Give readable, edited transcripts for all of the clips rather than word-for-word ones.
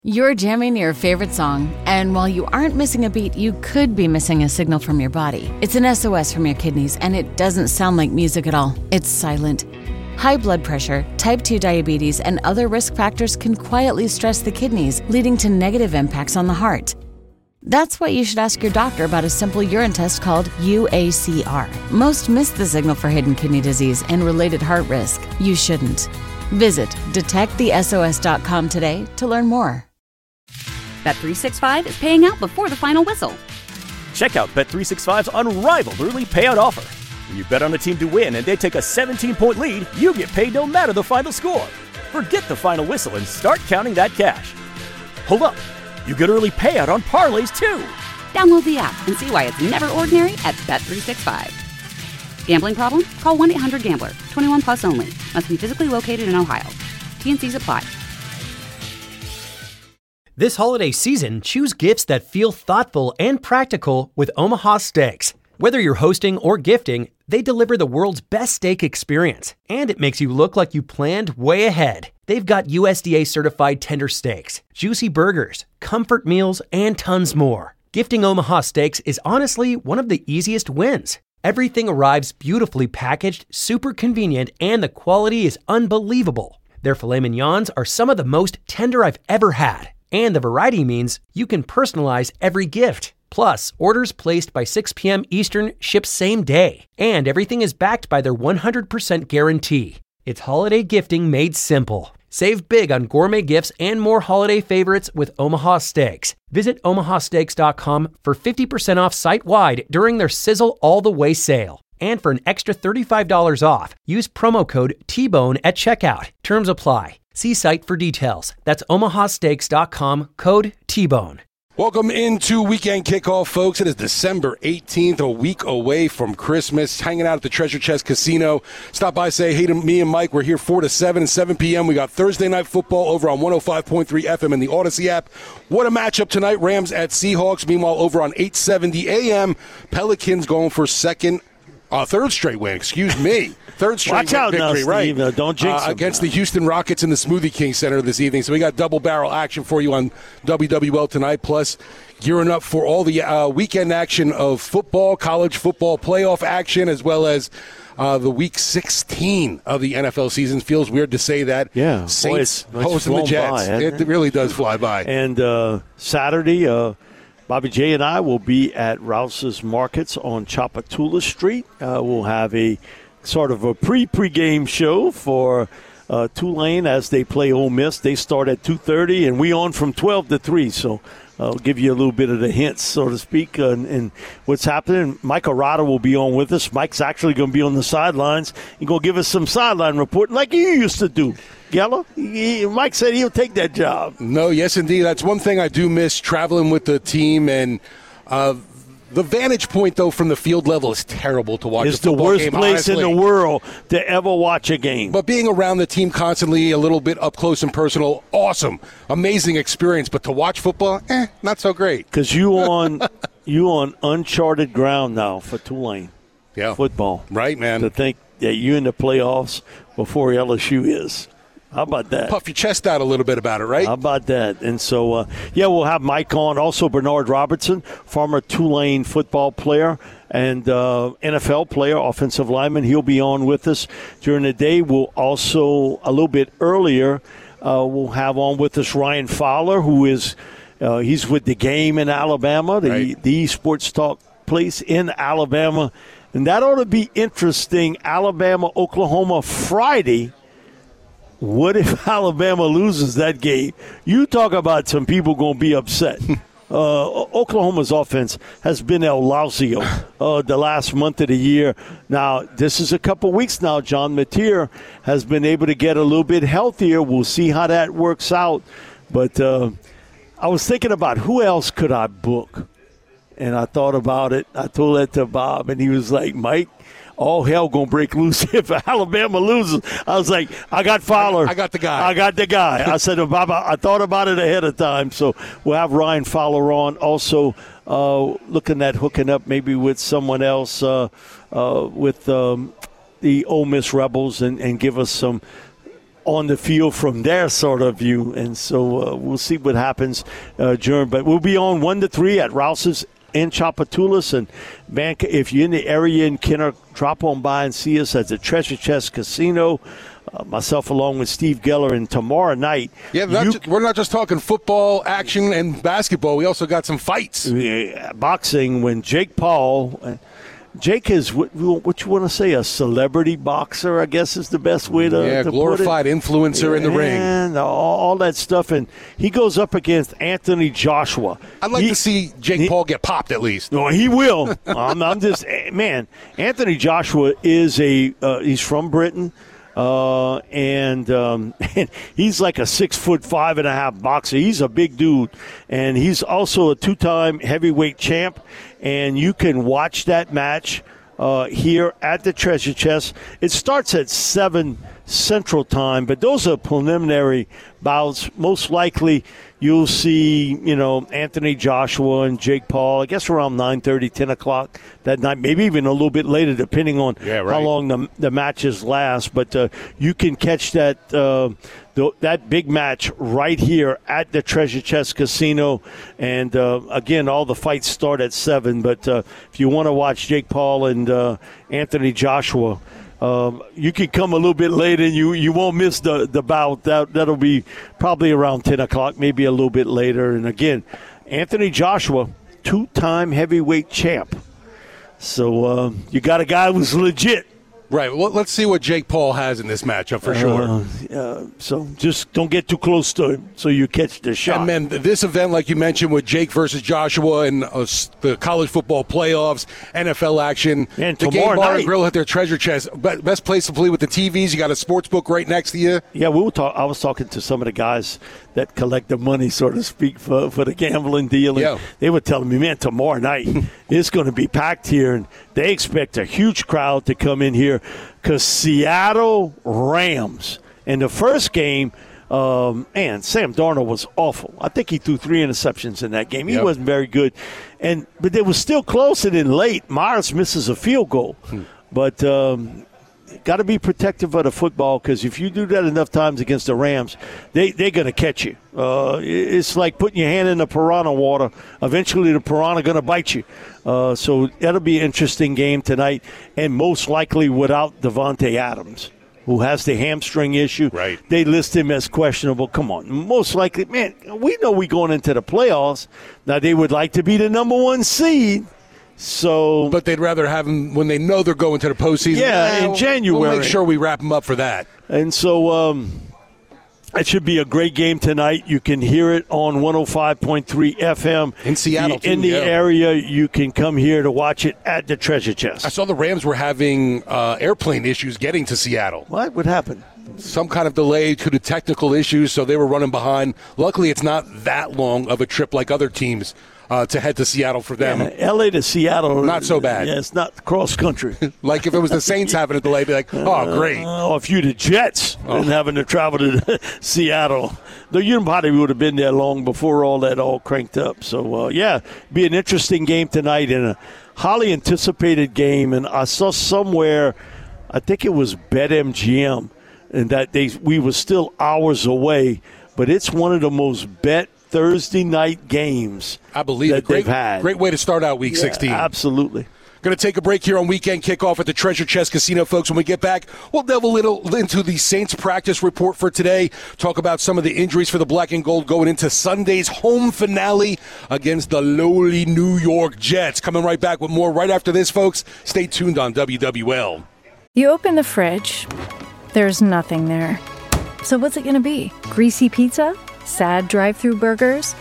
You're jamming your favorite song, and while you aren't missing a beat, you could be missing a signal from your body. It's an SOS from your kidneys, and it doesn't sound like music at all. It's silent. High blood pressure, type 2 diabetes, and other risk factors can quietly stress the kidneys, leading to negative impacts on the heart. That's why you should ask your doctor about a simple urine test called UACR. Most miss the signal for hidden kidney disease and related heart risk. You shouldn't. Visit detectthesos.com today to learn more. Bet365 is paying out before the final whistle. Check out Bet365's unrivaled early payout offer. When you bet on a team to win and they take a 17-point lead, you get paid no matter the final score. Forget the final whistle and start counting that cash. Hold up. You get early payout on parlays, too. Download the app and see why it's never ordinary at Bet365. Gambling problem? Call 1-800-GAMBLER. 21 plus only. Must be physically located in Ohio. T&Cs apply. This holiday season, choose gifts that feel thoughtful and practical with Omaha Steaks. Whether you're hosting or gifting, they deliver the world's best steak experience, and it makes you look like you planned way ahead. They've got USDA-certified tender steaks, juicy burgers, comfort meals, and tons more. Gifting Omaha Steaks is honestly one of the easiest wins. Everything arrives beautifully packaged, super convenient, and the quality is unbelievable. Their filet mignons are some of the most tender I've ever had. And the variety means you can personalize every gift. Plus, orders placed by 6 p.m. Eastern ship same day. And everything is backed by their 100% guarantee. It's holiday gifting made simple. Save big on gourmet gifts and more holiday favorites with Omaha Steaks. Visit omahasteaks.com for 50% off site-wide during their Sizzle All the Way sale. And for an extra $35 off, use promo code TBONE at checkout. Terms apply. See site for details. That's omahasteaks.com, code TBONE. Welcome into Weekend Kickoff, folks. It is December 18th, a week away from Christmas. Hanging out at the Treasure Chest Casino. Stop by, say hey to me and Mike. We're here 4 to 7 and 7 p.m. We got Thursday Night Football over on 105.3 FM and the Odyssey app. What a matchup tonight. Rams at Seahawks. Meanwhile, over on 870 a.m., Pelicans going for third straight win, Third straight Watch out victory, now, right? Steve. Don't jinx them. Against the Houston Rockets in the Smoothie King Center this evening. So we got double barrel action for you on WWL tonight, plus gearing up for all the weekend action of football, college football playoff action, as well as the Week 16 of the NFL season. Feels weird to say that. Yeah. Saints Boy, hosting the Jets. It really does fly by. And Saturday, Bobby J and I will be at Rouse's Markets on Chapatula Street. We'll have a sort of a pre-game show for Tulane as they play Ole Miss. They start at 2:30, and we on from 12 to 3. So I'll give you a little bit of the hints, so to speak, and what's happening. Mike Arata will be on with us. Mike's actually going to be on the sidelines. He's going to give us some sideline reporting like you used to do. Geller, Mike said he'll take that job. No, yes, indeed. That's one thing I do miss, traveling with the team. And the vantage point, though, from the field level is terrible to watch. It's the worst place in the world to ever watch a game. But being around the team constantly, a little bit up close and personal, awesome, amazing experience. But to watch football, not so great. Because you on uncharted ground now for Tulane. Yeah, football. Right, man. To think that you're in the playoffs before LSU is. How about that? Puff your chest out a little bit about it, right? How about that? And so, we'll have Mike on. Also, Bernard Robertson, former Tulane football player and NFL player, offensive lineman. He'll be on with us during the day. We'll also, a little bit earlier, we'll have on with us Ryan Fowler, who is he's with The Game in Alabama, the sports talk place in Alabama. And that ought to be interesting. Alabama, Oklahoma, Friday. What if Alabama loses that game? You talk about some people going to be upset. Oklahoma's offense has been El Lausio the last month of the year. Now, this is a couple weeks now. John Mateer has been able to get a little bit healthier. We'll see how that works out. But I was thinking about who else could I book? And I thought about it. I told that to Bob, and he was like, Mike, all hell going to break loose if Alabama loses. I was like, I got Fowler. I got the guy. I said, Bob, I thought about it ahead of time. So we'll have Ryan Fowler on. Also looking at hooking up maybe with someone else with the Ole Miss Rebels and give us some on the field from their sort of view. And so we'll see what happens during. But we'll be on 1 to 3 at Rouse's in Tchoupitoulas. And, man, if you're in the area in Kenner, drop on by and see us at the Treasure Chest Casino. Myself along with Steve Geller, and tomorrow night. Yeah, we're not just talking football, action, and basketball. We also got some fights. Boxing, when Jake Paul. Jake is what you want to say, a celebrity boxer, I guess is the best way to glorified put it. Influencer in the ring. And all that stuff. And he goes up against Anthony Joshua. I'd like to see Jake Paul get popped at least. No, he will. I'm just, man, Anthony Joshua is he's from Britain. And he's like a 6'5.5" boxer. He's a big dude, and he's also a 2-time heavyweight champ. And you can watch that match here at the Treasure Chest. It starts at 7 Central Time, but those are preliminary bouts. Most likely you'll see, Anthony Joshua and Jake Paul, I guess around 9:30, 10 o'clock that night, maybe even a little bit later, depending on how long the matches last. But you can catch that that big match right here at the Treasure Chest Casino. And, again, all the fights start at 7. But if you want to watch Jake Paul and Anthony Joshua, you can come a little bit later, and you won't miss the bout. That'll be probably around 10 o'clock, maybe a little bit later. And, again, Anthony Joshua, 2-time heavyweight champ. So you got a guy who's legit. Right. Well, let's see what Jake Paul has in this matchup for sure. So just don't get too close to him so you catch the shot. And, man, this event, like you mentioned, with Jake versus Joshua and the college football playoffs, NFL action, and the Game Bar and Grill at their Treasure Chest. Best place to play with the TVs. You got a sports book right next to you. Yeah, I was talking to some of the guys that collect the money, so to speak, for the gambling deal. And they were telling me, man, tomorrow night it's going to be packed here, and they expect a huge crowd to come in here because Seattle Rams in the first game, Sam Darnold was awful. I think he threw 3 interceptions in that game. He wasn't very good, but they were still close, and then late, Myers misses a field goal. But got to be protective of the football, because if you do that enough times against the Rams, they're going to catch you. It's like putting your hand in the piranha water. Eventually the piranha going to bite you. So that'll be an interesting game tonight, and most likely without Devontae Adams, who has the hamstring issue. Right. They list him as questionable. Come on. Most likely, man, we know we're going into the playoffs. Now, they would like to be the number 1 seed. But they'd rather have them when they know they're going to the postseason. Yeah, in January. We'll make sure we wrap them up for that. And so it should be a great game tonight. You can hear it on 105.3 FM. In Seattle, too. In the area, you can come here to watch it at the Treasure Chest. I saw the Rams were having airplane issues getting to Seattle. What happened? Some kind of delay due to technical issues, so they were running behind. Luckily, it's not that long of a trip like other teams to head to Seattle for them. Yeah, L.A. to Seattle. Not so bad. Yeah, it's not cross country. Like if it was the Saints having a delay, be like, oh, great. If you the Jets and having to travel to Seattle, you probably would have been there long before all that all cranked up. So, be an interesting game tonight and a highly anticipated game. And I saw somewhere, I think it was BetMGM, and that we were still hours away, but it's one of the most bet Thursday night games I believe that they've had. Great way to start out Week 16. Absolutely. Going to take a break here on Weekend Kickoff at the Treasure Chest Casino, folks. When we get back, we'll delve a little into the Saints practice report for today, talk about some of the injuries for the Black and Gold going into Sunday's home finale against the lowly New York Jets. Coming right back with more right after this, folks. Stay tuned on WWL. You open the fridge, there's nothing there. So what's it going to be? Greasy pizza? Sad drive-thru burgers?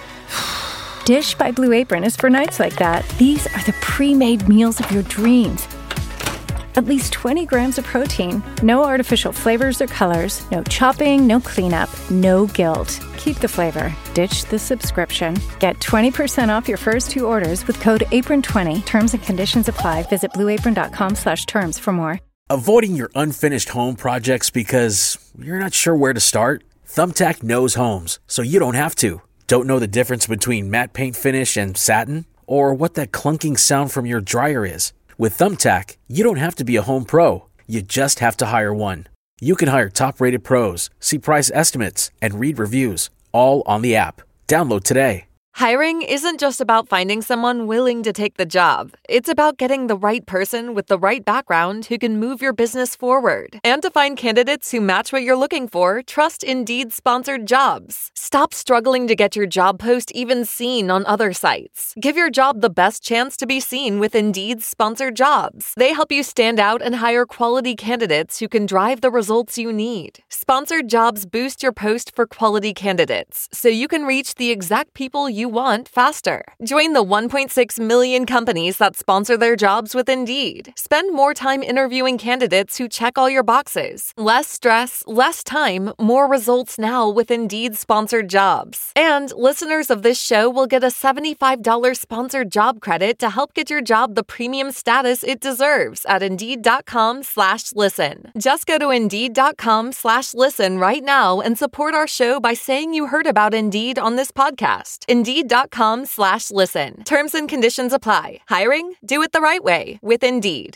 Dish by Blue Apron is for nights like that. These are the pre-made meals of your dreams. At least 20 grams of protein, no artificial flavors or colors, no chopping, no cleanup, no guilt. Keep the flavor. Ditch the subscription. Get 20% off your first 2 orders with code APRON20. Terms and conditions apply. Visit blueapron.com/terms for more. Avoiding your unfinished home projects because you're not sure where to start? Thumbtack knows homes, so you don't have to. Don't know the difference between matte paint finish and satin? Or what that clunking sound from your dryer is? With Thumbtack, you don't have to be a home pro. You just have to hire one. You can hire top-rated pros, see price estimates, and read reviews, all on the app. Download today. Hiring isn't just about finding someone willing to take the job. It's about getting the right person with the right background who can move your business forward. And to find candidates who match what you're looking for, trust Indeed-sponsored jobs. Stop struggling to get your job post even seen on other sites. Give your job the best chance to be seen with Indeed-sponsored jobs. They help you stand out and hire quality candidates who can drive the results you need. Sponsored jobs boost your post for quality candidates, so you can reach the exact people you want faster. Join the 1.6 million companies that sponsor their jobs with Indeed. Spend more time interviewing candidates who check all your boxes. Less stress, less time, more results now with Indeed-sponsored jobs. And listeners of this show will get a $75 sponsored job credit to help get your job the premium status it deserves at Indeed.com/listen. Just go to Indeed.com/listen right now and support our show by saying you heard about Indeed on this podcast. Indeed.com/listen. Terms and conditions apply. Hiring? Do it the right way with Indeed.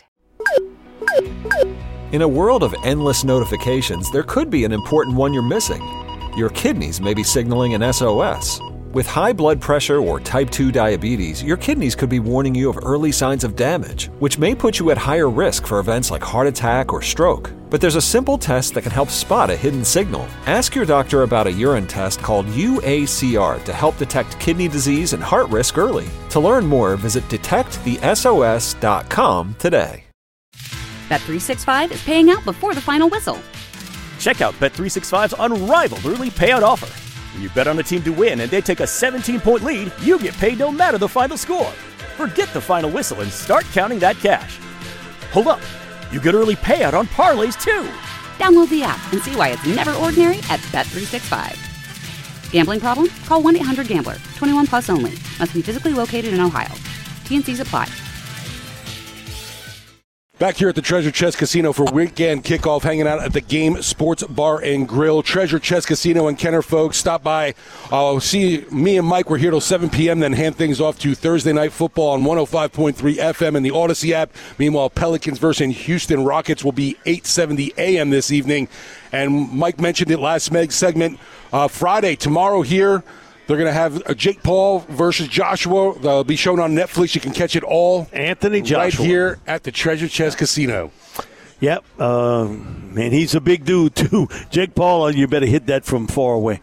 In a world of endless notifications, there could be an important one you're missing. Your kidneys may be signaling an SOS. With high blood pressure or type 2 diabetes, your kidneys could be warning you of early signs of damage, which may put you at higher risk for events like heart attack or stroke. But there's a simple test that can help spot a hidden signal. Ask your doctor about a urine test called UACR to help detect kidney disease and heart risk early. To learn more, visit detectthesos.com today. Bet365 is paying out before the final whistle. Check out Bet365's unrivaled early payout offer. When you bet on a team to win and they take a 17-point lead, you get paid no matter the final score. Forget the final whistle and start counting that cash. Hold up. You get early payout on parlays, too. Download the app and see why it's never ordinary at Bet365. Gambling problem? Call 1-800-GAMBLER. 21 plus only. Must be physically located in Ohio. T&Cs apply. Back here at the Treasure Chest Casino for weekend kickoff, hanging out at the Game Sports Bar and Grill. Treasure Chest Casino and Kenner, folks. Stop by. See me and Mike. We're here till 7 p.m., then hand things off to Thursday Night Football on 105.3 FM and the Odyssey app. Meanwhile, Pelicans versus Houston Rockets will be 8:70 a.m. this evening. And Mike mentioned it last segment. Friday, tomorrow here, they're going to have Jake Paul versus Joshua. They'll be shown on Netflix. You can catch it all. Anthony Joshua. Right here at the Treasure Chest Casino. Yep. Man, he's a big dude, too. Jake Paul, you better hit that from far away.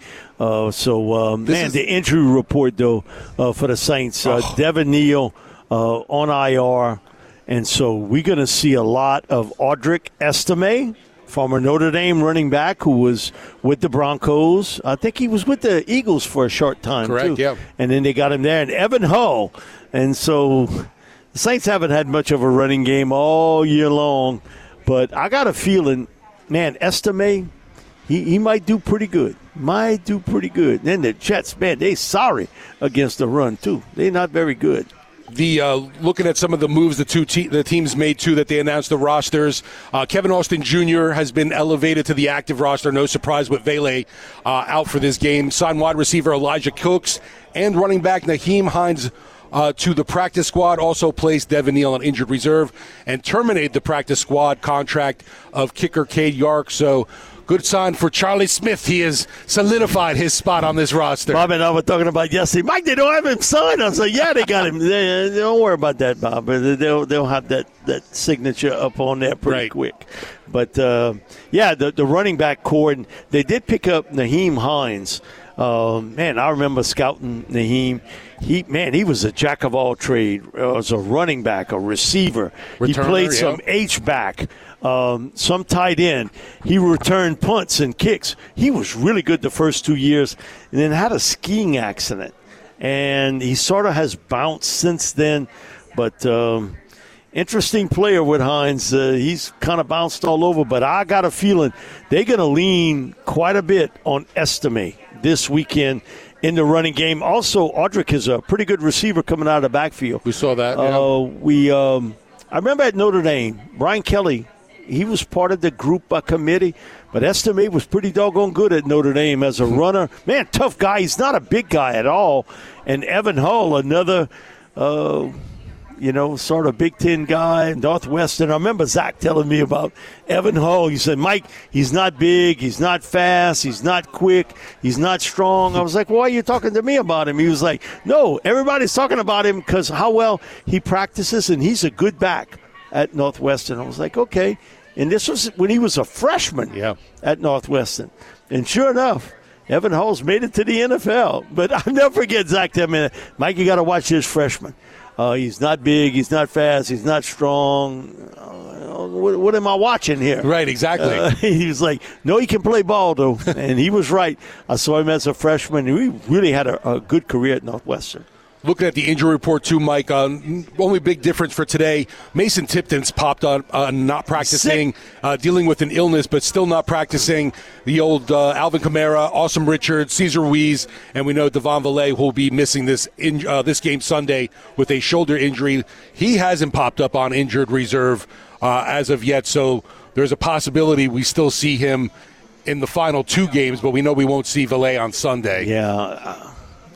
The injury report, though, for the Saints. Devin Neal on IR. And so we're going to see a lot of Audric Estime, former Notre Dame running back who was with the Broncos. I think he was with the Eagles for a short time, correct, too. Yeah. And then they got him there. And Evan Hull. And so the Saints haven't had much of a running game all year long. But I got a feeling, man, Estime, he might do pretty good. And then the Jets, man, they sorry against the run, too. They're not very good. Looking at some of the moves the teams made, too, that they announced the rosters. Kevin Austin Jr. has been elevated to the active roster. No surprise with Vele out for this game. Signed wide receiver Elijah Cooks and running back Nyheim Hines to the practice squad. Also placed Devin Neal on injured reserve and terminated the practice squad contract of kicker Cade Yark. So good sign for Charlie Smith. He has solidified his spot on this roster. Bob and I were talking about yesterday. Mike, they don't have him signed. I was like, yeah, they got him. Don't worry about that, Bob. They'll have that signature up on there pretty quick. But, the running back core, and they did pick up Nyheim Hines. Man, I remember scouting Nyheim. He was a jack of all trades. As a running back, a receiver. He played some H-back. Some tight end. He returned punts and kicks. He was really good the first 2 years and then had a skiing accident. And he sort of has bounced since then. But interesting player with Hines. He's kind of bounced all over. But I got a feeling they're going to lean quite a bit on Estime this weekend in the running game. Also, Audric is a pretty good receiver coming out of the backfield. We saw that. I remember at Notre Dame, Brian Kelly, he was part of the group committee, but Estime was pretty doggone good at Notre Dame as a runner. Man, tough guy. He's not a big guy at all. And Evan Hull, another sort of Big Ten guy, Northwestern. I remember Zach telling me about Evan Hull. He said, Mike, he's not big, he's not fast, he's not quick, he's not strong. I was like, why are you talking to me about him? He was like, no, everybody's talking about him because how well he practices, and he's a good back at Northwestern. I was like, okay. And this was when he was a freshman at Northwestern. And sure enough, Evan Hull's made it to the NFL. But I'll never forget Zach telling me, Mike, you got to watch this freshman. He's not big, he's not fast, he's not strong. What am I watching here? Right, exactly. He was like, no, he can play ball, though. And he was right. I saw him as a freshman. He really had a good career at Northwestern. Looking at the injury report, too, Mike, only big difference for today, Mason Tipton's popped on not practicing, dealing with an illness, but still not practicing. The old Alvin Kamara, Awesome Richards, Cesar Ruiz, and we know Devon Villay will be missing this game Sunday with a shoulder injury. He hasn't popped up on injured reserve as of yet, so there's a possibility we still see him in the final 2 games, but we know we won't see Villay on Sunday. Yeah,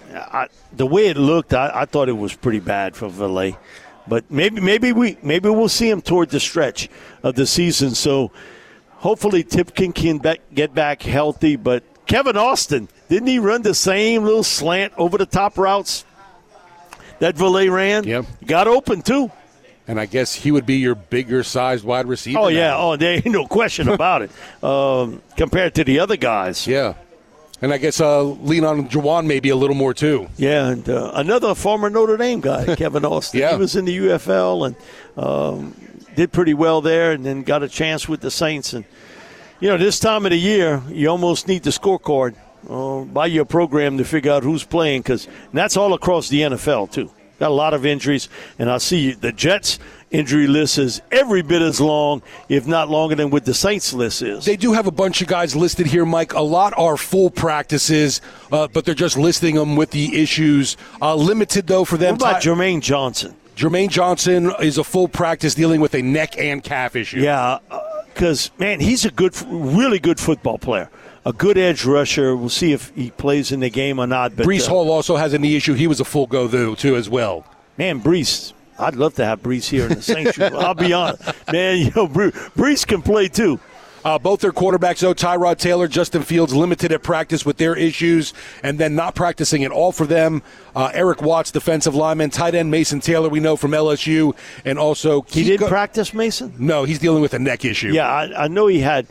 the way it looked, I thought it was pretty bad for Villay, but maybe we'll see him toward the stretch of the season. So hopefully Tipton can get back healthy. But Kevin Austin, didn't he run the same little slant over the top routes that Villay ran? Yep. Got open too. And I guess he would be your bigger sized wide receiver. Oh yeah, there ain't no question about it. Compared to the other guys. Yeah. And I guess lean on Juwan maybe a little more, too. Yeah, and another former Notre Dame guy, Kevin Austin. He was in the UFL and did pretty well there and then got a chance with the Saints. And, this time of the year, you almost need the scorecard by your program to figure out who's playing because that's all across the NFL, too. Got a lot of injuries, and I see the Jets' injury list is every bit as long, if not longer than what the Saints list is. They do have a bunch of guys listed here, Mike. A lot are full practices, but they're just listing them with the issues. Limited, though, for them. What about Jermaine Johnson? Jermaine Johnson is a full practice dealing with a neck and calf issue. Yeah, because, man, he's a really good football player. A good edge rusher. We'll see if he plays in the game or not. But Breece Hall also has a knee issue. He was a full go, though, too, as well. Man, Breece. I'd love to have Breece here in the Saints. I'll be honest. Man, Breece can play, too. Both their quarterbacks, though, Tyrod Taylor, Justin Fields, limited at practice with their issues, and then not practicing at all for them. Eric Watts, defensive lineman, tight end Mason Taylor, we know from LSU, and also he didn't practice, Mason? No, he's dealing with a neck issue. Yeah, I know he had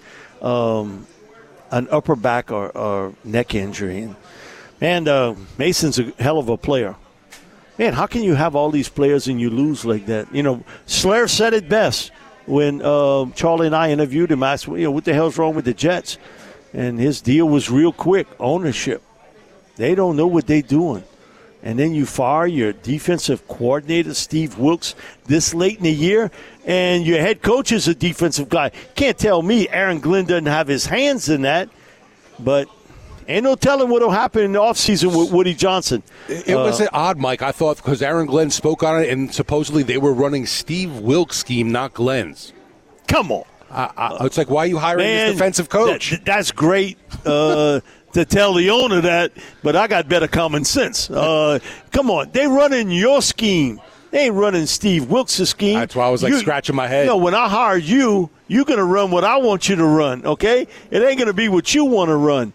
an upper back or neck injury. And Mason's a hell of a player. Man, how can you have all these players and you lose like that? Slair said it best when Charlie and I interviewed him. I asked, what the hell's wrong with the Jets? And his deal was real quick, ownership. They don't know what they're doing. And then you fire your defensive coordinator, Steve Wilks, this late in the year, and your head coach is a defensive guy. Can't tell me Aaron Glenn doesn't have his hands in that, but ain't no telling what will happen in the offseason with Woody Johnson. It was odd, Mike, I thought, because Aaron Glenn spoke on it, and supposedly they were running Steve Wilks' scheme, not Glenn's. Come on. It's like, why are you hiring this defensive coach? That's great to tell the owner that, but I got better common sense. Come on. They running your scheme. They ain't running Steve Wilks' scheme. That's why I was scratching my head. When I hire you, you're going to run what I want you to run, okay? It ain't going to be what you want to run.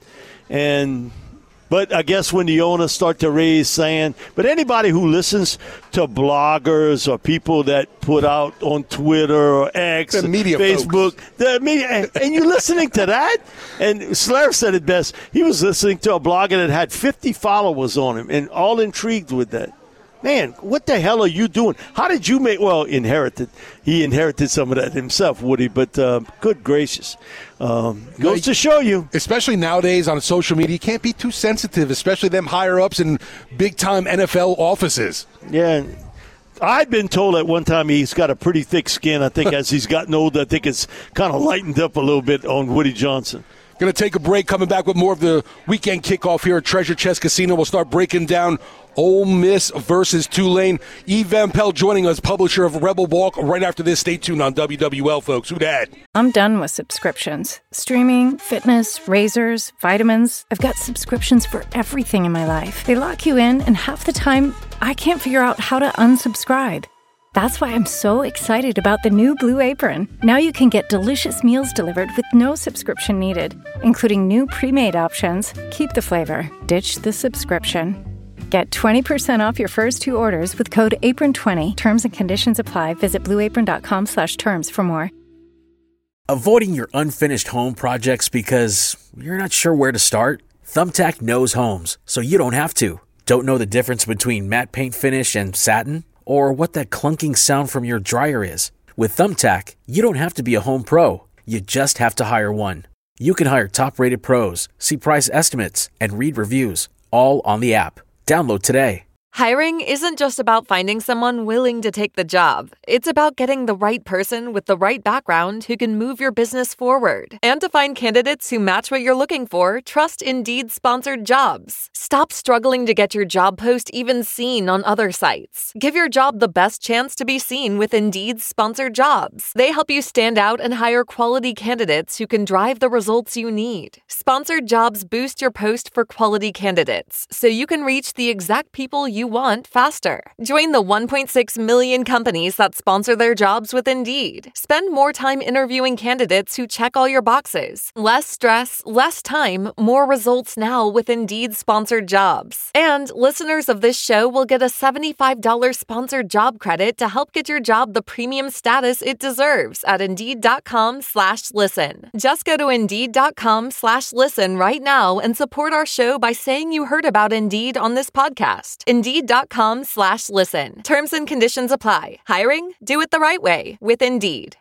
But I guess when the owners start to raise sand, but anybody who listens to bloggers or people that put out on Twitter or X, the media Facebook, the media, and you're listening to that? And Slair said it best. He was listening to a blogger that had 50 followers on him and all intrigued with that. Man, what the hell are you doing? How did you make – well, he inherited some of that himself, Woody, but good gracious. Goes to show you. Especially nowadays on social media, you can't be too sensitive, especially them higher-ups in big-time NFL offices. Yeah, I've been told at one time he's got a pretty thick skin. I think as he's gotten older, I think it's kind of lightened up a little bit on Woody Johnson. Going to take a break, coming back with more of the weekend kickoff here at Treasure Chest Casino. We'll start breaking down Ole Miss versus Tulane. Eve Van Pelt joining us, publisher of Rebel Walk. Right after this, stay tuned on WWL, folks. Who dat? I'm done with subscriptions. Streaming, fitness, razors, vitamins. I've got subscriptions for everything in my life. They lock you in, and half the time, I can't figure out how to unsubscribe. That's why I'm so excited about the new Blue Apron. Now you can get delicious meals delivered with no subscription needed, including new pre-made options. Keep the flavor, ditch the subscription. Get 20% off your first 2 orders with code APRON20. Terms and conditions apply. Visit blueapron.com/terms for more. Avoiding your unfinished home projects because you're not sure where to start? Thumbtack knows homes, so you don't have to. Don't know the difference between matte paint finish and satin? Or what that clunking sound from your dryer is? With Thumbtack, you don't have to be a home pro. You just have to hire one. You can hire top-rated pros, see price estimates, and read reviews, all on the app. Download today. Hiring isn't just about finding someone willing to take the job. It's about getting the right person with the right background who can move your business forward. And to find candidates who match what you're looking for, trust Indeed-sponsored jobs. Stop struggling to get your job post even seen on other sites. Give your job the best chance to be seen with Indeed-sponsored jobs. They help you stand out and hire quality candidates who can drive the results you need. Sponsored jobs boost your post for quality candidates, so you can reach the exact people you want faster. Join the 1.6 million companies that sponsor their jobs with Indeed. Spend more time interviewing candidates who check all your boxes. Less stress, less time, more results now with Indeed-sponsored jobs. And listeners of this show will get a $75 sponsored job credit to help get your job the premium status it deserves at Indeed.com/listen. Just go to Indeed.com/listen right now and support our show by saying you heard about Indeed on this podcast. Indeed.com/listen. Terms and conditions apply. Hiring? Do it the right way with Indeed.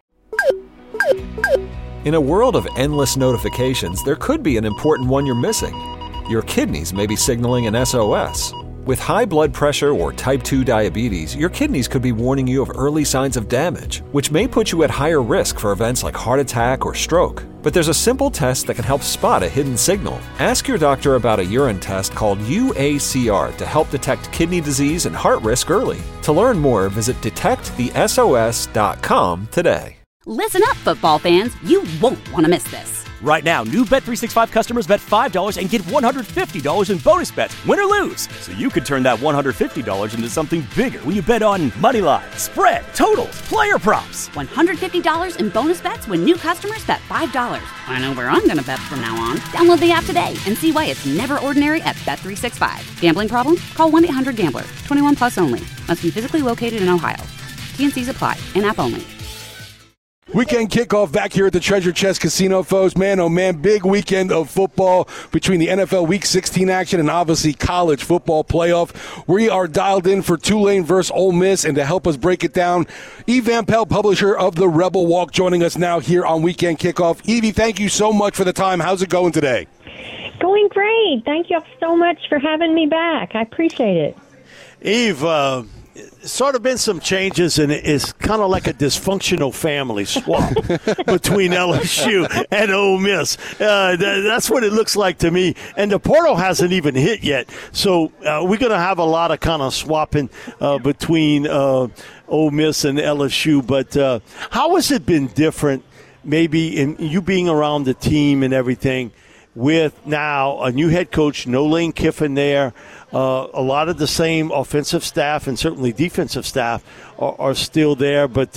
In a world of endless notifications, there could be an important one you're missing. Your kidneys may be signaling an SOS. With high blood pressure or type 2 diabetes, your kidneys could be warning you of early signs of damage, which may put you at higher risk for events like heart attack or stroke. But there's a simple test that can help spot a hidden signal. Ask your doctor about a urine test called UACR to help detect kidney disease and heart risk early. To learn more, visit detectthesos.com today. Listen up, football fans. You won't want to miss this. Right now, new Bet365 customers bet $5 and get $150 in bonus bets, win or lose. So you could turn that $150 into something bigger when you bet on money line, spread, totals, player props. $150 in bonus bets when new customers bet $5. I know where I'm going to bet from now on. Download the app today and see why it's never ordinary at Bet365. Gambling problem? Call 1-800-GAMBLER. 21 plus only. Must be physically located in Ohio. T&Cs apply. In-app only. Weekend kickoff back here at the Treasure Chest Casino, folks. Man, oh man, big weekend of football between the NFL Week 16 action and obviously college football playoff. We are dialed in for Tulane versus Ole Miss, and to help us break it down, Eve Van Pelt, publisher of the Rebel Walk, joining us now here on Weekend Kickoff. Evie, thank you so much for the time. How's it going today? Going great. Thank you so much for having me back. I appreciate it. Eve, sort of been some changes, and it's kind of like a dysfunctional family swap between LSU and Ole Miss. That's what it looks like to me. And the portal hasn't even hit yet. So we're going to have a lot of kind of swapping between Ole Miss and LSU. But how has it been different, maybe in you being around the team and everything, with now a new head coach, no Lane Kiffin there, a lot of the same offensive staff and certainly defensive staff are still there, but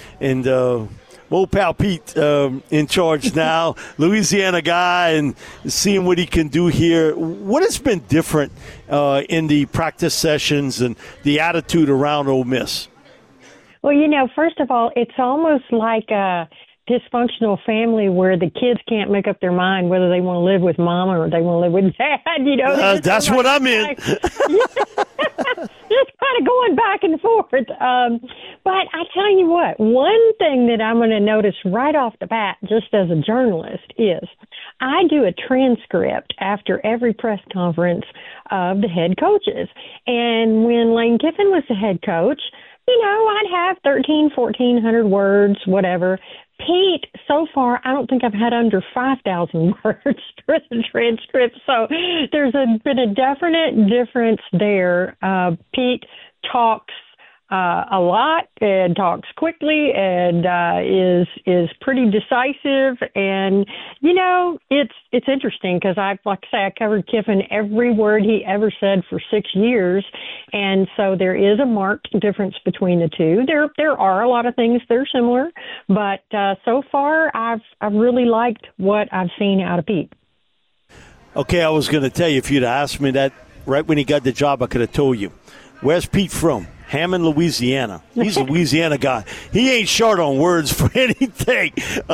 old pal Pete in charge now, Louisiana guy, and seeing what he can do here. What has been different in the practice sessions and the attitude around Ole Miss? Well, first of all, it's almost like a dysfunctional family where the kids can't make up their mind whether they want to live with mom or they want to live with dad. That's what I'm in. Just kind of going back and forth. But I tell you what, one thing that I'm going to notice right off the bat, just as a journalist, is I do a transcript after every press conference of the head coaches. And when Lane Kiffin was the head coach, I'd have 1,400 words, whatever. Pete, so far, I don't think I've had under 5,000 words for the transcript. So there's been a definite difference there. Pete talks a lot and talks quickly and is pretty decisive. And it's interesting because I covered Kiffin every word he ever said for 6 years, and so there is a marked difference between the two. There are a lot of things that are similar, but so far I've really liked what I've seen out of Pete. Okay, I was going to tell you, if you'd asked me that right when he got the job, I could have told you. Where's Pete from? Hammond, Louisiana. He's a Louisiana guy. He ain't short on words for anything.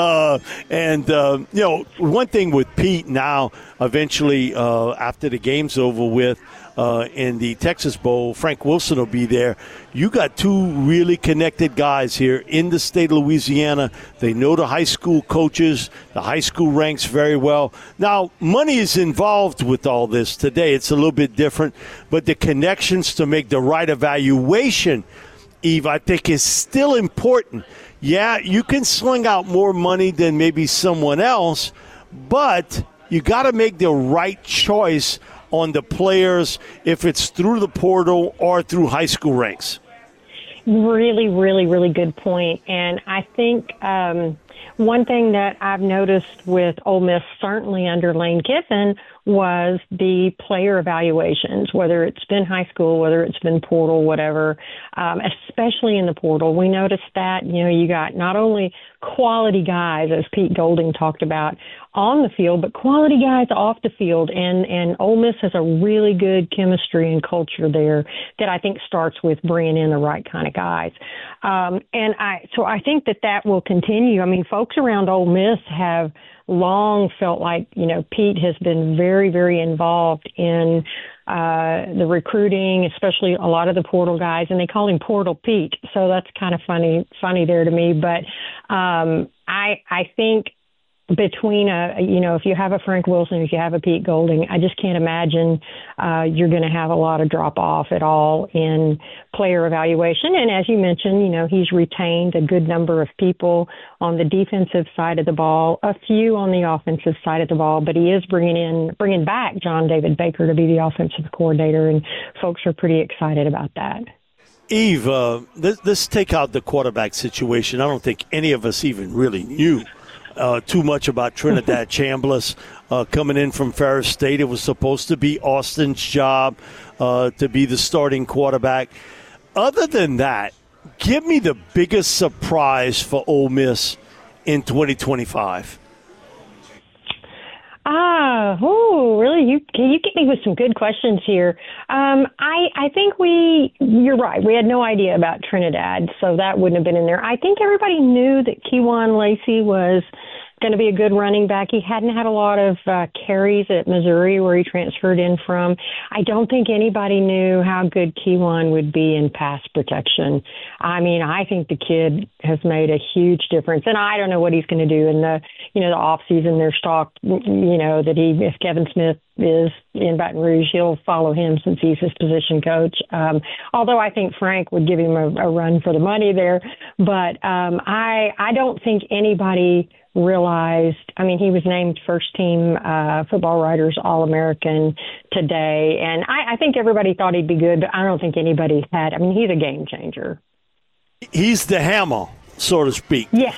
One thing with Pete now, eventually, after the game's over with, in the Texas Bowl, Frank Wilson will be there. You got two really connected guys here in the state of Louisiana. They know the high school coaches, the high school ranks very well. Now, money is involved with all this today. It's a little bit different, but the connections to make the right evaluation, Eve, I think is still important. Yeah, you can sling out more money than maybe someone else, but you got to make the right choice on the players, if it's through the portal or through high school ranks. Really, really, really good point. And I think one thing that I've noticed with Ole Miss, certainly under Lane Kiffin, was the player evaluations, whether it's been high school, whether it's been portal, whatever, especially in the portal. We noticed that, you got not only quality guys, as Pete Golding talked about, on the field, but quality guys off the field. And Ole Miss has a really good chemistry and culture there that I think starts with bringing in the right kind of guys. So I think that will continue. I mean, folks around Ole Miss have long felt like, Pete has been very, very involved in the recruiting, especially a lot of the portal guys, and they call him Portal Pete. So that's kind of funny there to me. But I think between if you have a Frank Wilson, if you have a Pete Golding, I just can't imagine you're going to have a lot of drop off at all in player evaluation. And as you mentioned, he's retained a good number of people on the defensive side of the ball, a few on the offensive side of the ball, but he is bringing back John David Baker to be the offensive coordinator, and folks are pretty excited about that. Eve, let's take out the quarterback situation. I don't think any of us even really knew too much about Trinidad Chambliss coming in from Ferris State. It was supposed to be Austin's job to be the starting quarterback. Other than that, give me the biggest surprise for Ole Miss in 2025. Really? You get me with some good questions here. I think you're right. We had no idea about Trinidad, so that wouldn't have been in there. I think everybody knew that Kejuan Lacey was going to be a good running back. He hadn't had a lot of carries at Missouri where he transferred in from. I don't think anybody knew how good Kejuan would be in pass protection. I mean, I think the kid has made a huge difference, and I don't know what he's going to do in the off season. There's talk, that if Kevin Smith is in Baton Rouge, he'll follow him since he's his position coach. Although I think Frank would give him a run for the money there, but I don't think anybody realized. I mean, he was named first team Football Writers All-American today, and I think everybody thought he'd be good, but I don't think anybody had. I mean, he's a game changer. He's the hammer, so to speak. Yes.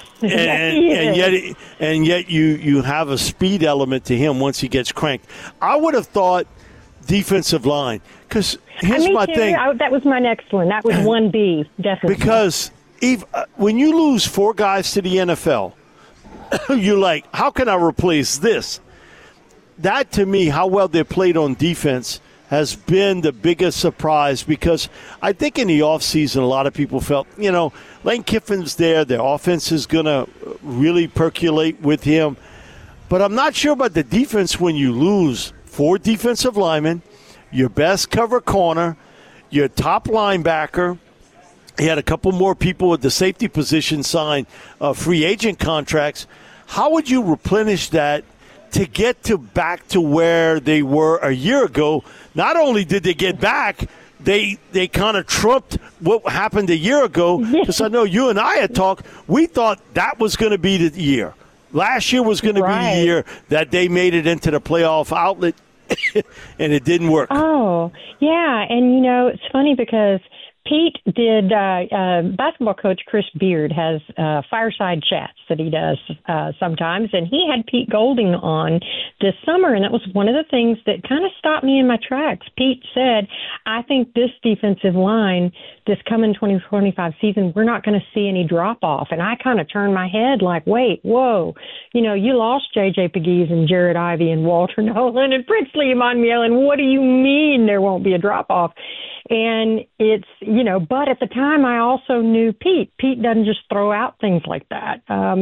And yet you have a speed element to him once he gets cranked. I would have thought defensive line, because here's my thing. That was my next one. That was 1B, definitely. Because when you lose 4 guys to the NFL, you're like, how can I replace this? That, to me, how well they played on defense has been the biggest surprise, because I think in the offseason a lot of people felt, Lane Kiffin's there, their offense is going to really percolate with him. But I'm not sure about the defense when you lose 4 defensive linemen, your best cover corner, your top linebacker. He had a couple more people at the safety position sign free agent contracts. How would you replenish that to get back to where they were a year ago? Not only did they get back, they kind of trumped what happened a year ago, because I know you and I had talked. We thought that was going to be the year. Last year was going to be the year that they made it into the playoff outlet, and it didn't work. Oh, yeah. And, it's funny because Pete did, basketball coach Chris Beard has fireside chats that he does sometimes, and he had Pete Golding on this summer, and that was one of the things that kind of stopped me in my tracks. Pete said, I think this defensive line, this coming 2025 season, we're not going to see any drop-off. And I kind of turned my head like, wait, whoa, you lost J.J. Pegues and Jared Ivey and Walter Nolan and Princely Emmanuel, what do you mean there won't be a drop-off? And it's, but at the time I also knew Pete. Pete doesn't just throw out things like that.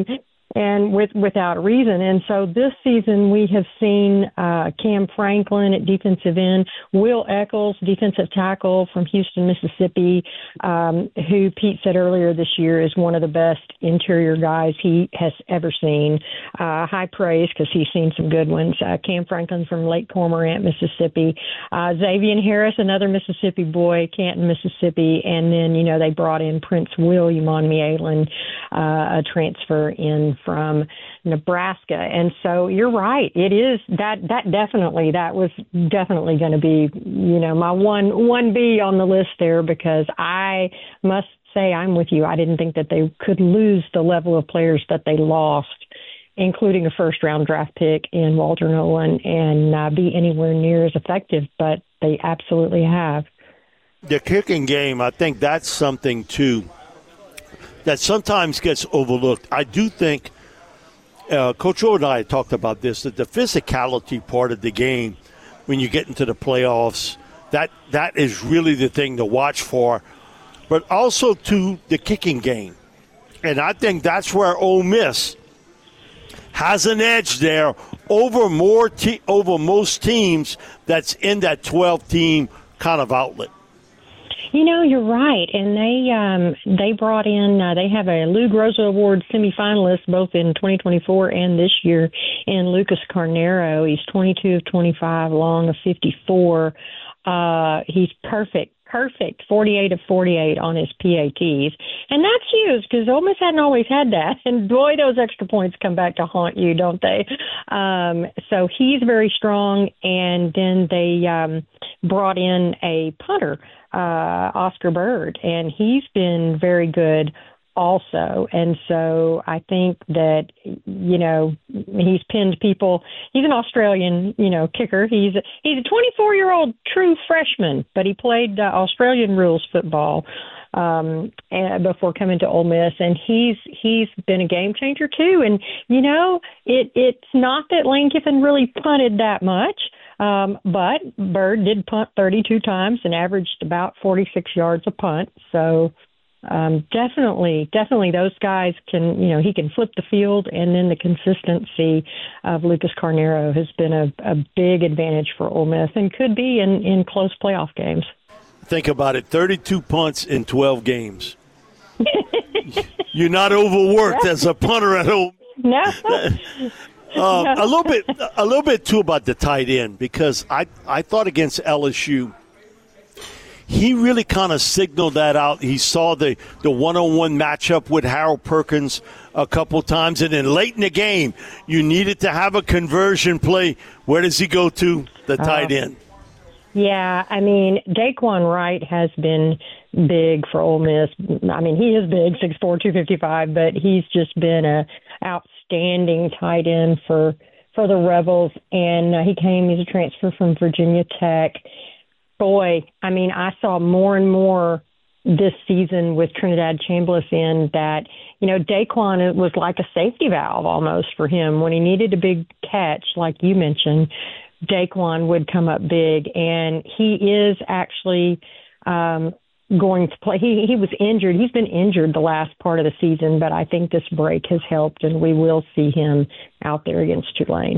And without a reason. And so this season we have seen Cam Franklin at defensive end, Will Eccles, defensive tackle from Houston, Mississippi, who Pete said earlier this year is one of the best interior guys he has ever seen. High praise because he's seen some good ones. Cam Franklin from Lake Cormorant, Mississippi. Xavier Harris, another Mississippi boy, Canton, Mississippi. And then, they brought in Prince William Onmialen, a transfer in from Nebraska. And so you're right. It is that was definitely going to be, my one B on the list there, because I must say I'm with you. I didn't think that they could lose the level of players that they lost, including a first-round draft pick in Walter Nolan, and be anywhere near as effective, but they absolutely have. The kicking game, I think that's something, too, that sometimes gets overlooked. I do think, Coach O and I talked about this, that the physicality part of the game, when you get into the playoffs, that is really the thing to watch for, but also to the kicking game. And I think that's where Ole Miss has an edge there over most teams that's in that 12-team kind of outlet. You're right, and they brought in. They have a Lou Groza Award semifinalist both in 2024 and this year in Lucas Carnero. He's 22 of 25, long of 54. He's perfect, 48 of 48 on his PATs, and that's huge because Ole Miss hadn't always had that. And boy, those extra points come back to haunt you, don't they? So he's very strong, and then they brought in a punter. Oscar Bird, and he's been very good also. And so I think that, he's pinned people. He's an Australian, kicker. He's a 24-year-old true freshman, but he played Australian rules football before coming to Ole Miss, and he's been a game changer too. And, it's not that Lane Kiffin really punted that much. But Bird did punt 32 times and averaged about 46 yards a punt. So definitely those guys can, he can flip the field, and then the consistency of Lucas Carnero has been a big advantage for Ole Miss and could be in close playoff games. Think about it, 32 punts in 12 games. You're not overworked as a punter at Ole Miss. No. A little bit too about the tight end, because I thought against LSU, he really kind of signaled that out. He saw the one-on-one matchup with Harold Perkins a couple times, and then late in the game, you needed to have a conversion play. Where does he go to? The tight end. Yeah, I mean, Daquan Wright has been big for Ole Miss. I mean, he is big, 6'4", 255, but he's just been a outstanding tight end for the Rebels, and he's a transfer from Virginia Tech. Boy, I mean, I saw more and more this season with Trinidad Chambliss in that, Daquan, it was like a safety valve almost for him. When he needed a big catch, like you mentioned, Daquan would come up big, and he is actually going to play. He was injured. He's been injured the last part of the season, but I think this break has helped, and we will see him out there against Tulane.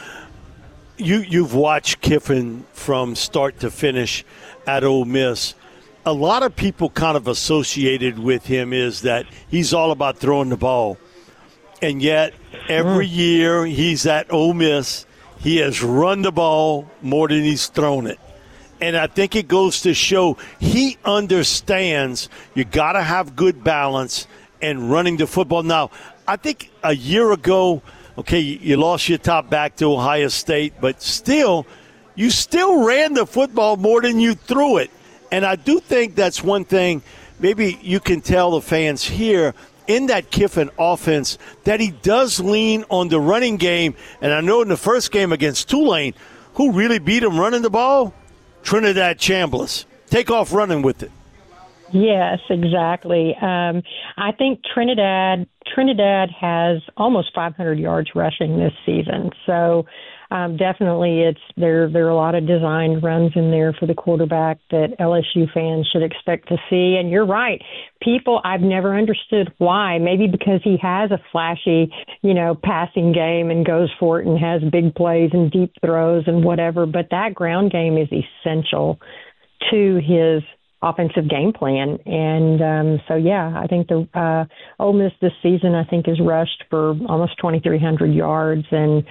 You've watched Kiffin from start to finish at Ole Miss. A lot of people kind of associated with him is that he's all about throwing the ball. And yet, every year he's at Ole Miss, he has run the ball more than he's thrown it. And I think it goes to show he understands you got to have good balance and running the football. Now, I think a year ago, okay, you lost your top back to Ohio State, but still, you still ran the football more than you threw it. And I do think that's one thing maybe you can tell the fans here in that Kiffin offense that he does lean on the running game. And I know in the first game against Tulane, who really beat him running the ball? Trinidad Chambliss. Take off running with it. Yes, exactly. I think Trinidad has almost 500 yards rushing this season. So definitely there are a lot of designed runs in there for the quarterback that LSU fans should expect to see. And you're right. I've never understood why. Maybe because he has a flashy, passing game and goes for it and has big plays and deep throws and whatever. But that ground game is essential to his offensive game plan. And I think the Ole Miss this season, I think, is rushed for almost 2,300 yards. And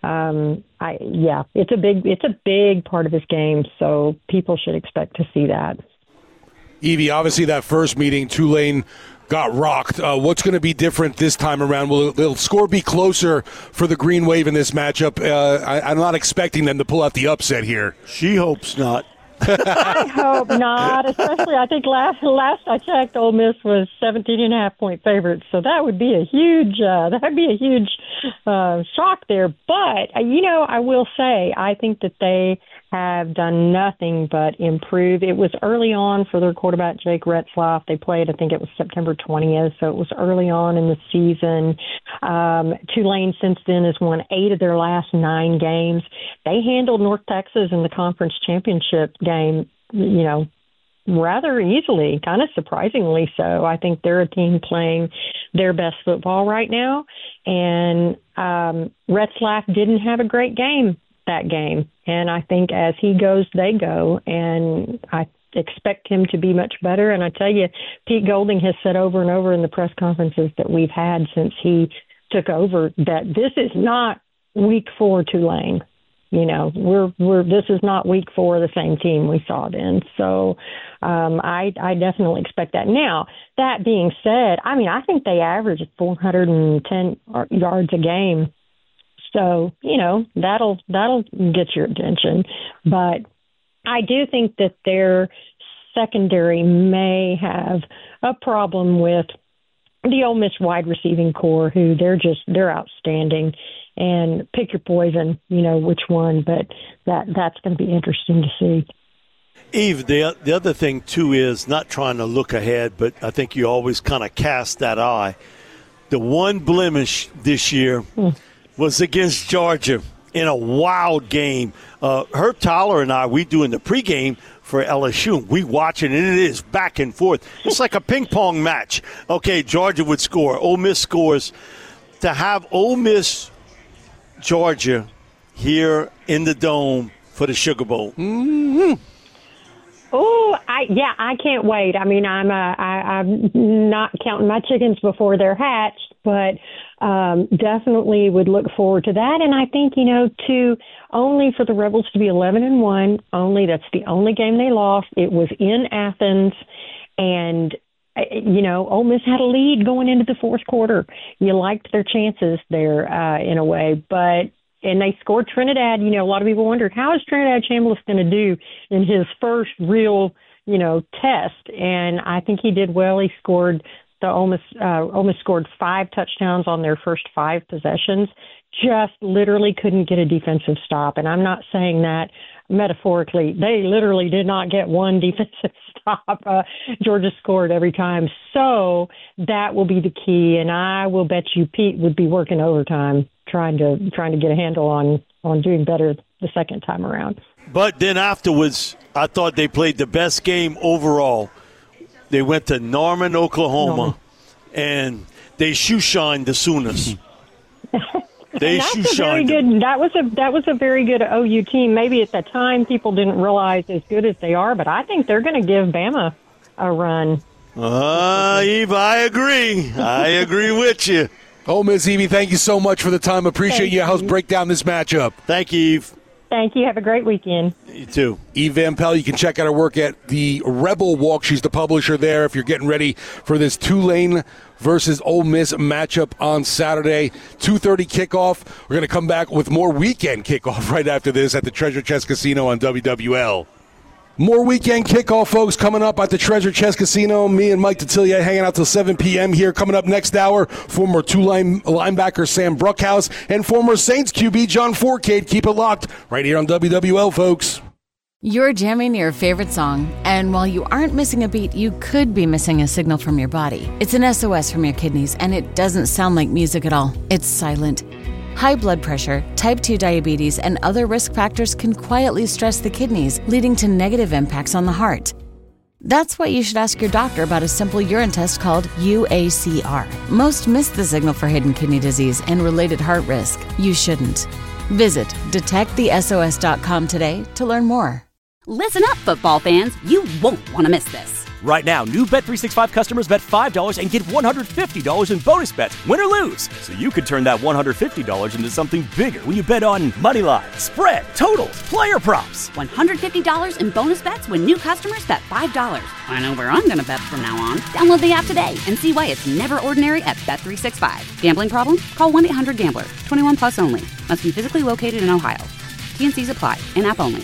it's a big part of his game. So people should expect to see that. Evie, obviously that first meeting, Tulane got rocked. What's going to be different this time around? Will the score be closer for the Green Wave in this matchup? I'm not expecting them to pull out the upset here. She hopes not. I hope not, especially I think last I checked, Ole Miss was 17.5-point favorites, so that would be a huge shock there. But I will say I think that they have done nothing but improve. It was early on for their quarterback Jake Retzlaff. They played, I think it was September 20th, so it was early on in the season. Tulane since then has won 8 of their last 9 games. They handled North Texas in the conference championship game, rather easily, kind of surprisingly so. I think they're a team playing their best football right now. And Retzlaff didn't have a great game that game. And I think as he goes, they go. And I expect him to be much better. And I tell you, Pete Golding has said over and over in the press conferences that we've had since he took over that this is not week 4 Tulane. This is not week 4 of the same team we saw then. So I definitely expect that. Now, that being said, I think they average 410 yards a game. So, that'll get your attention. But I do think that their secondary may have a problem with the Ole Miss wide receiving core, who they're outstanding. And pick your poison, which one, but that's going to be interesting to see. Eve, the other thing, too, is not trying to look ahead, but I think you always kind of cast that eye. The one blemish this year was against Georgia in a wild game. Herb Tyler and I, we do in the pregame for LSU. We watch it, and it is back and forth. It's like a ping-pong match. Okay, Georgia would score. Ole Miss scores. To have Ole Miss Georgia here in the Dome for the Sugar Bowl. Mm-hmm. Oh, I can't wait. I'm not counting my chickens before they're hatched, but definitely would look forward to that. And I think, only for the Rebels to be 11-1, that's the only game they lost. It was in Athens, and Ole Miss had a lead going into the fourth quarter. You liked their chances there in a way, and they scored Trinidad. A lot of people wondered, how is Trinidad Chambliss going to do in his first real, test? And I think he did well. He scored Ole Miss scored 5 touchdowns on their first 5 possessions. Just literally couldn't get a defensive stop. And I'm not saying that metaphorically. They literally did not get one defensive stop. Georgia scored every time. So that will be the key. And I will bet you Pete would be working overtime trying to get a handle on doing better the second time around. But then afterwards, I thought they played the best game overall. They went to Norman, Oklahoma, and they shoe-shined the Sooners. They shoe-shined them. That was a very good OU team. Maybe at the time people didn't realize as good as they are, but I think they're going to give Bama a run. Eve, I agree. I agree with you. Oh, Ms. Evie, thank you so much for the time. Appreciate you. Help break down this matchup. Thank you, Eve. Thank you. Have a great weekend. You too. Eve Van Pelt, you can check out her work at the Rebel Walk. She's the publisher there if you're getting ready for this Tulane versus Ole Miss matchup on Saturday. 2:30 kickoff. We're going to come back with more weekend kickoff right after this at the Treasure Chest Casino on WWL. More weekend kickoff, folks, coming up at the Treasure Chest Casino. Me and Mike Detillier hanging out till 7 p.m. here. Coming up next hour, former Tulane linebacker Sam Bruckhouse and former Saints QB John Fourcade. Keep it locked right here on WWL, folks. You're jamming your favorite song, and while you aren't missing a beat, you could be missing a signal from your body. It's an SOS from your kidneys, and it doesn't sound like music at all. It's silent. High blood pressure, type 2 diabetes, and other risk factors can quietly stress the kidneys, leading to negative impacts on the heart. That's why you should ask your doctor about a simple urine test called UACR. Most miss the signal for hidden kidney disease and related heart risk. You shouldn't. Visit detectthesos.com today to learn more. Listen up, football fans. You won't want to miss this. Right now, new Bet365 customers bet $5 and get $150 in bonus bets, win or lose. So you could turn that $150 into something bigger when you bet on money line, spread, totals, player props. $150 in bonus bets when new customers bet $5. I know where I'm going to bet from now on. Download the app today and see why it's never ordinary at Bet365. Gambling problem? Call 1-800-GAMBLER. 21 plus only. Must be physically located in Ohio. T&Cs apply. In-app only.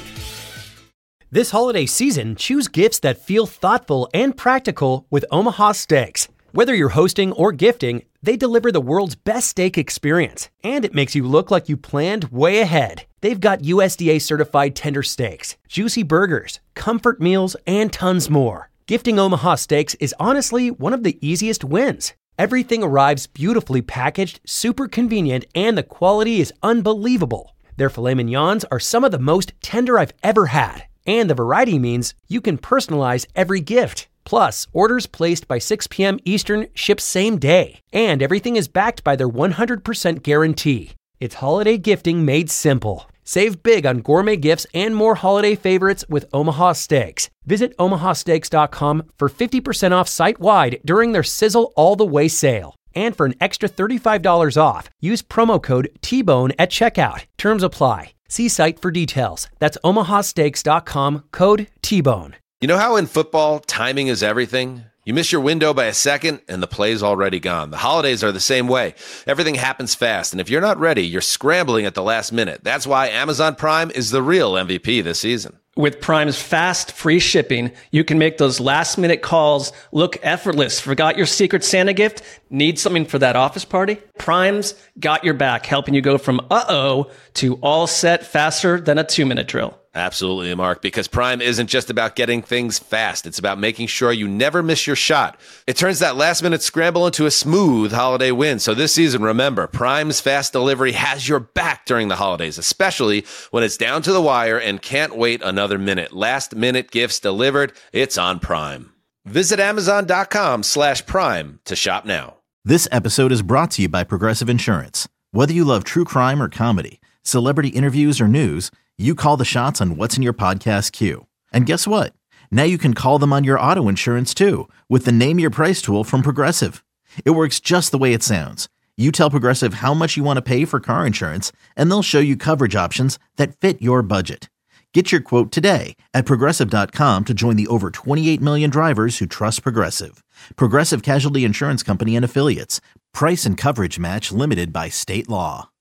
This holiday season, choose gifts that feel thoughtful and practical with Omaha Steaks. Whether you're hosting or gifting, they deliver the world's best steak experience, and it makes you look like you planned way ahead. They've got USDA certified tender steaks, juicy burgers, comfort meals, and tons more. Gifting Omaha Steaks is honestly one of the easiest wins. Everything arrives beautifully packaged, super convenient, and the quality is unbelievable. Their filet mignons are some of the most tender I've ever had. And the variety means you can personalize every gift. Plus, orders placed by 6 p.m. Eastern ship same day. And everything is backed by their 100% guarantee. It's holiday gifting made simple. Save big on gourmet gifts and more holiday favorites with Omaha Steaks. Visit omahasteaks.com for 50% off site-wide during their Sizzle All the Way sale. And for an extra $35 off, use promo code TBONE at checkout. Terms apply. See site for details. That's omahasteaks.com, code TBONE. You know how in football, timing is everything? You miss your window by a second, and the play's already gone. The holidays are the same way. Everything happens fast, and if you're not ready, you're scrambling at the last minute. That's why Amazon Prime is the real MVP this season. With Prime's fast, free shipping, you can make those last-minute calls look effortless. Forgot your Secret Santa gift? Need something for that office party? Prime's got your back, helping you go from uh-oh to all set faster than a 2-minute drill. Absolutely, Mark, because Prime isn't just about getting things fast. It's about making sure you never miss your shot. It turns that last-minute scramble into a smooth holiday win. So this season, remember, Prime's fast delivery has your back during the holidays, especially when it's down to the wire and can't wait another minute. Last-minute gifts delivered, it's on Prime. Visit Amazon.com/Prime to shop now. This episode is brought to you by Progressive Insurance. Whether you love true crime or comedy, celebrity interviews or news, you call the shots on what's in your podcast queue. And guess what? Now you can call them on your auto insurance too with the Name Your Price tool from Progressive. It works just the way it sounds. You tell Progressive how much you want to pay for car insurance, and they'll show you coverage options that fit your budget. Get your quote today at Progressive.com to join the over 28 million drivers who trust Progressive. Progressive Casualty Insurance Company and Affiliates. Price and coverage match limited by state law.